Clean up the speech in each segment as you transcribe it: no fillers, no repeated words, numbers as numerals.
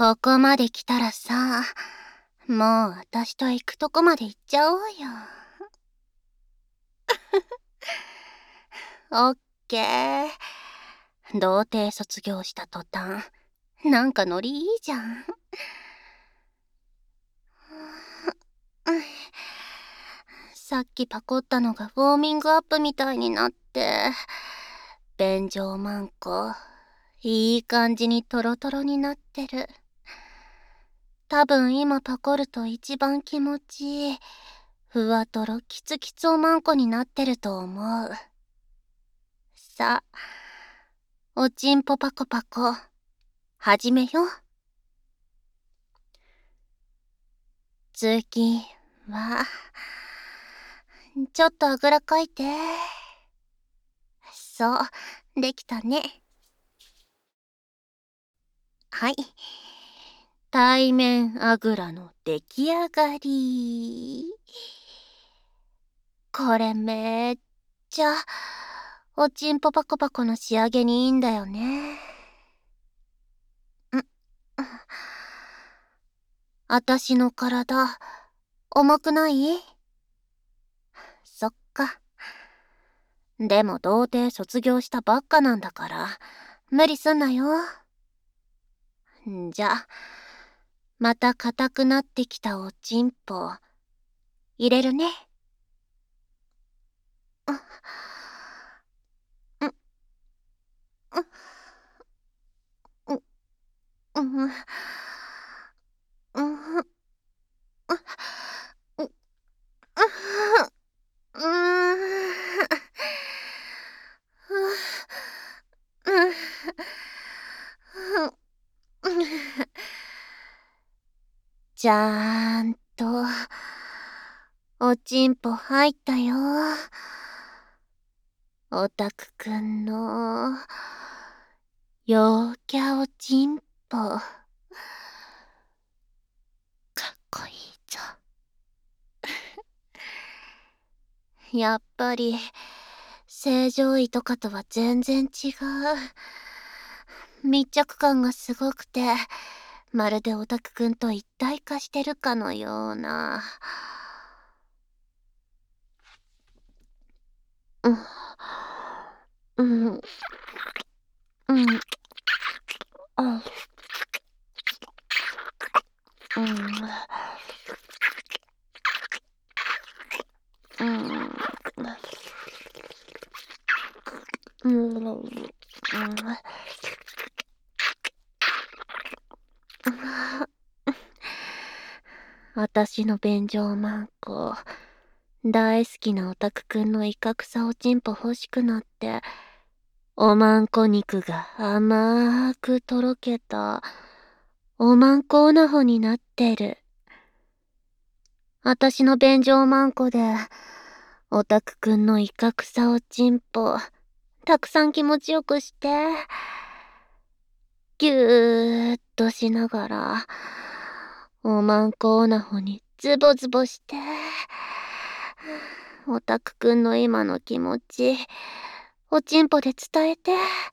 ここまで来たらさ、もう私と行くとこまで行っちゃおうよ。オッケー。童貞卒業した途端、なんかノリいいじゃん。さっきパコったのがウォーミングアップみたいになって、便所マンコ、いい感じにトロトロになってる。多分今パコると一番気持ちいい、ふわとろキツキツおまんこになってると思う。さあ、おちんぽパコパコ、始めよ。次は、ちょっとあぐらかいて。そう、できたね。はい。対面あぐらの出来上がり。これめっちゃ、おちんぽパコパコの仕上げにいいんだよね。あたしの体、重くない？そっか。でも童貞卒業したばっかなんだから、無理すんなよ。じゃ、また硬くなってきたおちんぽ、入れるね。ちゃんと、おちんぽ入ったよ。オタクくんの、陽キャおちんぽ。かっこいいぞ。やっぱり、正常位とかとは全然違う。密着感がすごくて、まるでオタクくんと一体化してるかのような。うん。あ。あたしの便所マンコ、大好きなオタクくんのイカクサおちんぽ欲しくなって、おまんこ肉が甘くとろけた、おまんこオナホになってる。あたしの便所マンコで、オタクくんのイカクサおちんぽ、たくさん気持ちよくして、ぎゅーっとしながら、おまんこオナホにズボズボして、オタクくんの今の気持ち、おちんぽで伝えて。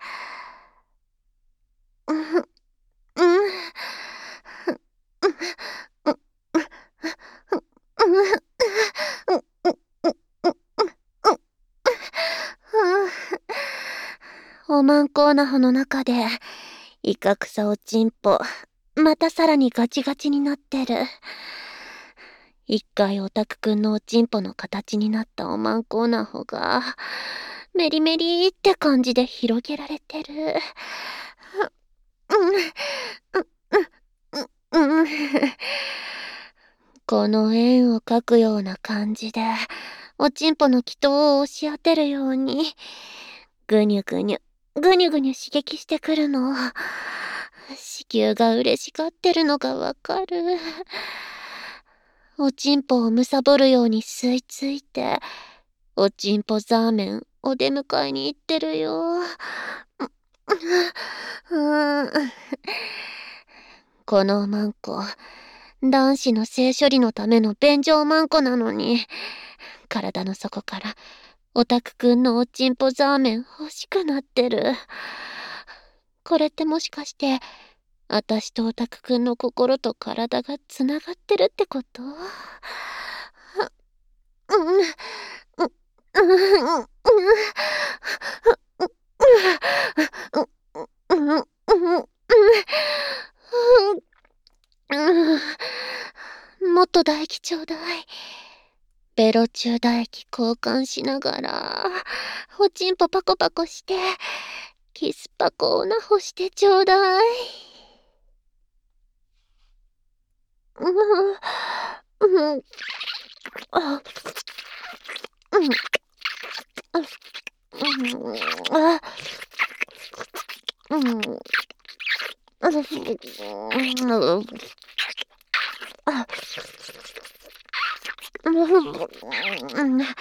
おまんこオナホの中で、イカクサおちんぽ、またさらにガチガチになってる。一回オタクくんのおちんぽの形になったおまんこオナホが、メリメリって感じで広げられてる。この円を描くような感じで、おちんぽの祈祷を押し当てるように、ぐにゅぐにゅ、ぐにゅぐにゅ刺激してくるの。子宮が嬉しがってるのがわかる。おちんぽを貪るように吸い付いて、おちんぽザーメンお出迎えに行ってるよ。このおまんこ、男子の性処理のための便所おまんこなのに、体の底からオタクくんのおちんぽザーメン欲しくなってる。これってもしかして、 あたしとオタクくんの心と体がつながってるってこと？もっと唾液ちょうだい。ベロ中唾液交換しながら、おちんぽパコパコして、キスパコオナホしてちょうだい。好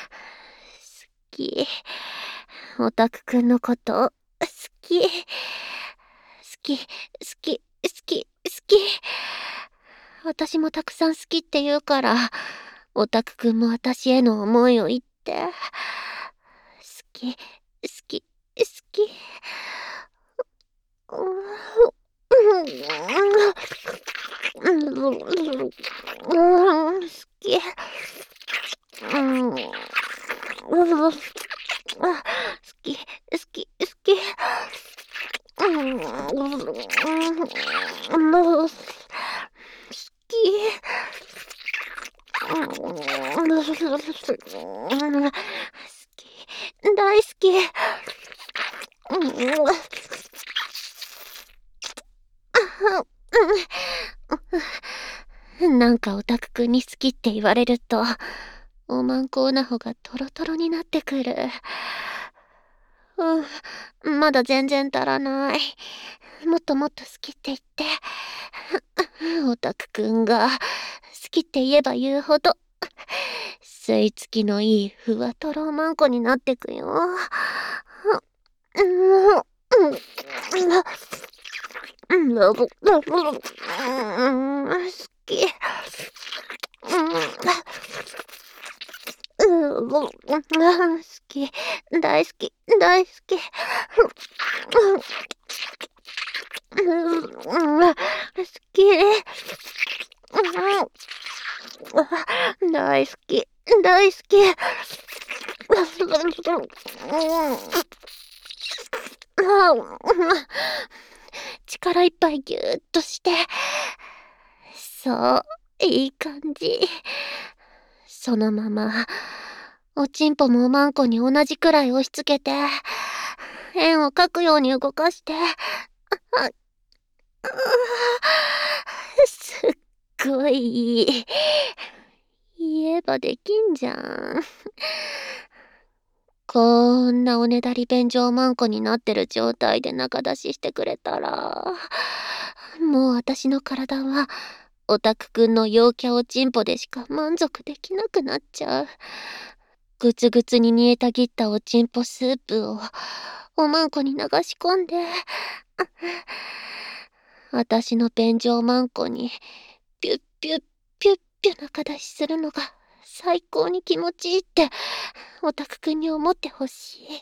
き。オタクくんのこと好き。好き、好き、好き、好き。私もたくさん好きって言うから、オタクくんも私への思いを言って。好き、好き、好き。好き。好き、好き、好き。大好き。なんかオタクくんに好きって言われると、おまんこオナホがトロトロになってくる。まだ全然足らない。もっともっと好きって言って。オタクくんが好きって言えば言うほど、吸い付きのいいふわとろまんこになってくよ。好き。好き。大好き。大好き。好き。大好き。大好き。力いっぱいぎゅーっとして。そう、いい感じ。そのまま、おちんぽもおまんこに同じくらい押し付けて、円を描くように動かして、すっごいいい。言えばできんじゃん。こんなおねだり便所まんこになってる状態で中出ししてくれたら、もう私の体は、オタクくんの陽キャおちんぽでしか満足できなくなっちゃう。ぐつぐつに煮えたぎったおちんぽスープを、おまんこに流し込んで、私の便所まんこに、ピュッピュッピュッピュ中出しするのが、最高に気持ちいいって、オタクくんに思ってほしい。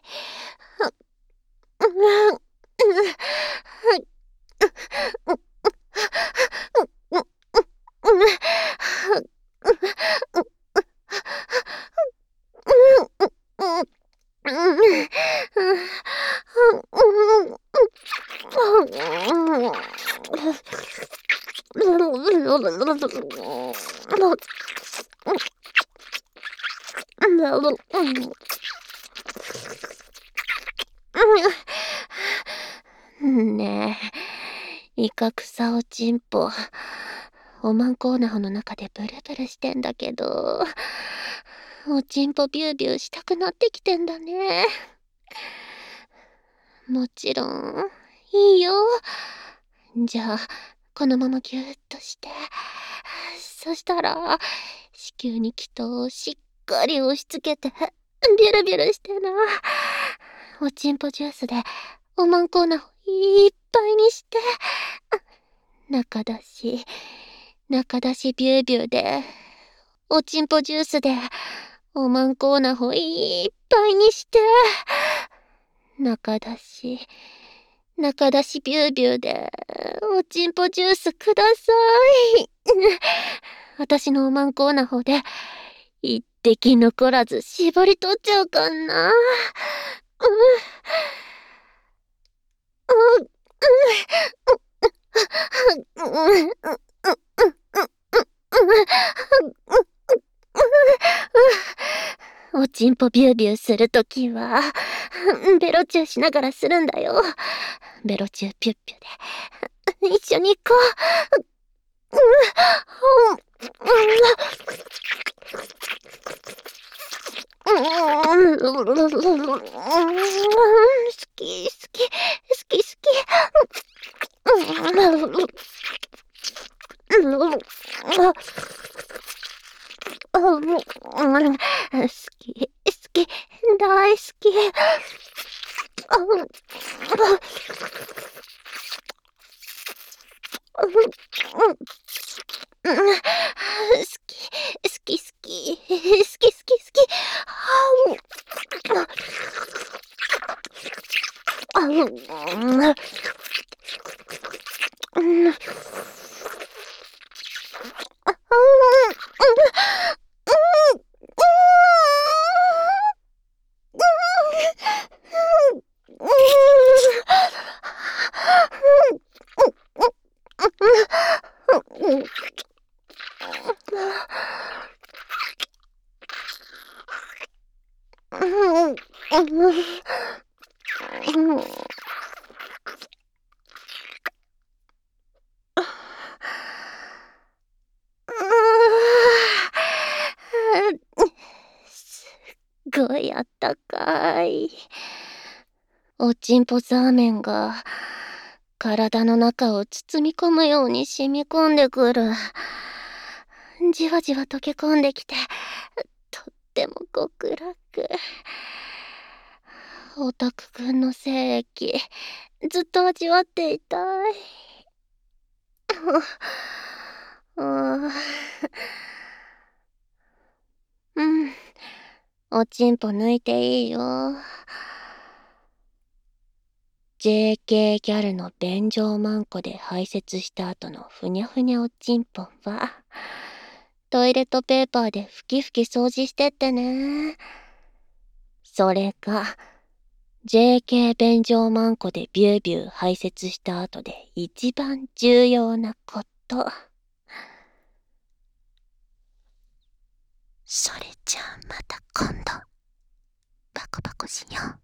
ねえ、イカクサおちんぽ、おまんこオナホの中でブルブルしてんだけど、おちんぽビュービューしたくなってきてんだね。もちろん、いいよ。じゃあ、このままギューッとして、そしたら、子宮に気筒をしっかり押し付けて、ビュルビュルしてな。おちんぽジュースで、おまんこオナホいっぱいにして、中出しビュービューで、おちんぽジュースで、おまんこオナホいっぱいにして、中出し中出しビュービューで、おちんぽジュースください。私のおまんこな方で、一滴残らず絞り取っちゃうかな。おちんぽビュービューするときは、ベロチューしながらするんだよ。ベロチューピュッピュで。一緒に行こう。好き、好き、好き、好き。好き、好き、大好き。好き、好き、好き、好き、好き、好き。すっごいあったかい。おちんぽザーメンが体の中を包み込むように染み込んでくる。じわじわ溶け込んできて、とっても極楽。オタクくんの精液、ずっと味わっていたい。うん。おちんぽ抜いていいよ。JK ギャルの便所マンコで排泄した後のふにゃふにゃおちんぽは、トイレットペーパーでふきふき掃除してってね。それが、JK 便所マンコでビュービュー排泄した後で一番重要なこと。それじゃあまた今度、バコバコしよう。